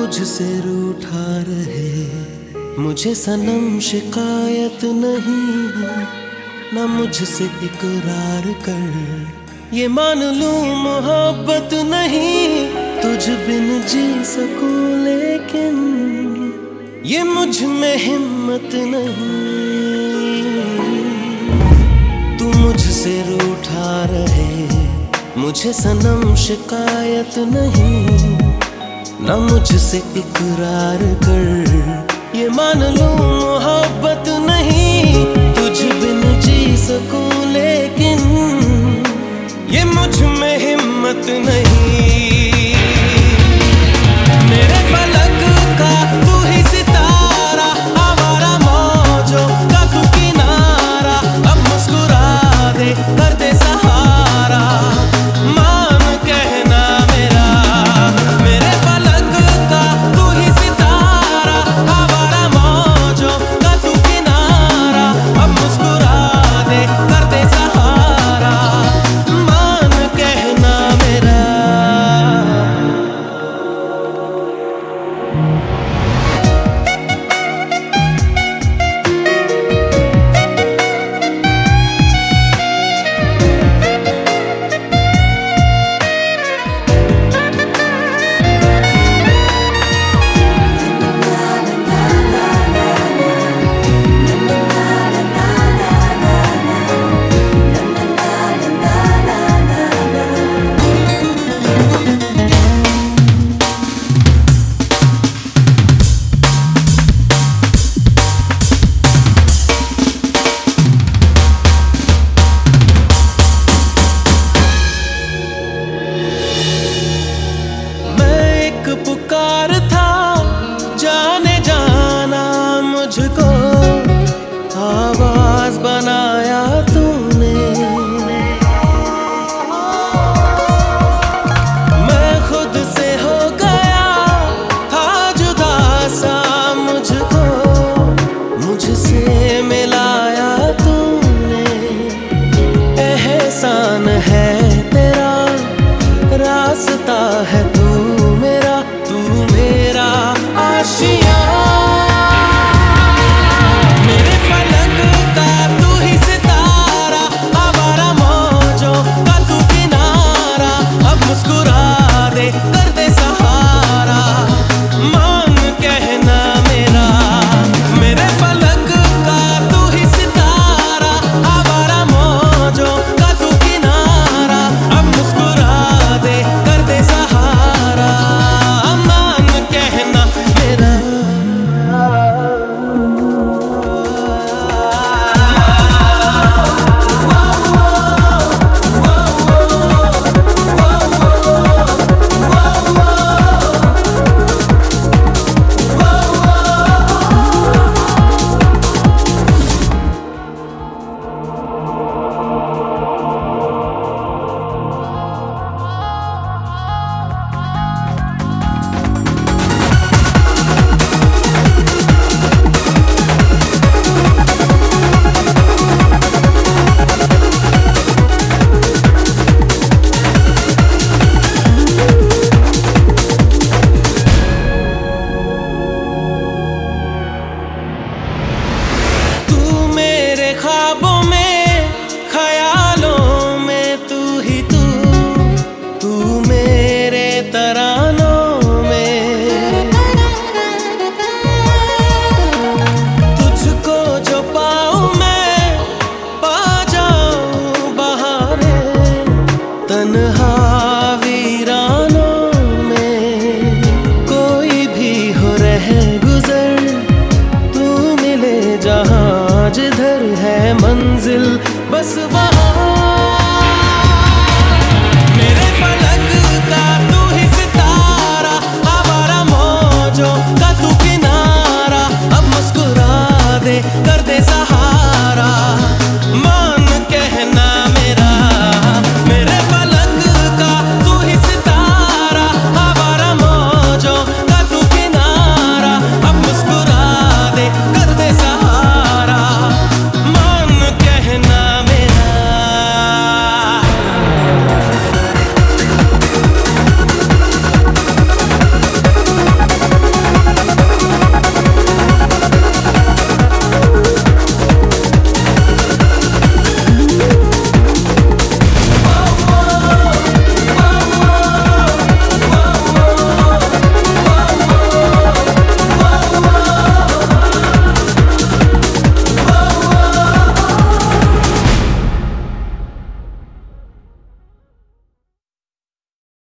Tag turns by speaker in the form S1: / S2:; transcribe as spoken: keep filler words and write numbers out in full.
S1: मुझसे रूठा रहे, मुझे सनम शिकायत नहीं है, ना मुझसे इकरार कर। ये मान लूं मोहब्बत नहीं, तुझ बिन जी सकूं लेकिन ये मुझ में हिम्मत नहीं। तू मुझसे रूठा रहे, मुझे सनम शिकायत नहीं, ना मुझसे इकरार कर। ये मान लूं मोहब्बत नहीं, तुझ बिन जी सकूं लेकिन ये मुझ में हिम्मत नहीं। मेरे फलक का तू ही सितारा, आवारा मौजों का तू किनारा, अब मुस्कुरा दे कर दे सहारा, मान कहना मेरा। मेरे फलक का तू ही सितारा, आवारा मौजों का तू किनारा, अब मुस्कुरा दे कर दे सहारा, मान कहना मेरा। पुकार था जाने जाना मुझको, आवाज बनाया तूने। मैं खुद से हो गया था जुदा सा मुझको, मुझसे मिलाया तूने। एहसान है तेरा, रास्ता है तू मेरा, तू मेरा आशिया। मेरे फलक का तू ही सितारा, आवारा मौजों का तू किनारा, अब मुस्कुरा दे कर दे सहारा, मान कहना मेरा। मेरे फलक का तू ही सितारा, आवारा मौजों का तू किनारा, अब मुस्कुरा दे कर दे सहारा, कहना मेरा। ख्वाबों में, ख्यालों में तू ही तू, तू मेरे तरानों में। तुझको जो पाऊं मैं, पा जाऊं बहारे तन्हा वीरानों में। कोई भी हो रहे गुजर, तू मिले जहां जिधर है मंजिल बस वहाँ। मेरे फलक का तू ही सितारा, आवारा मौजों का तू किनारा, अब मुस्कुरा दे कर दे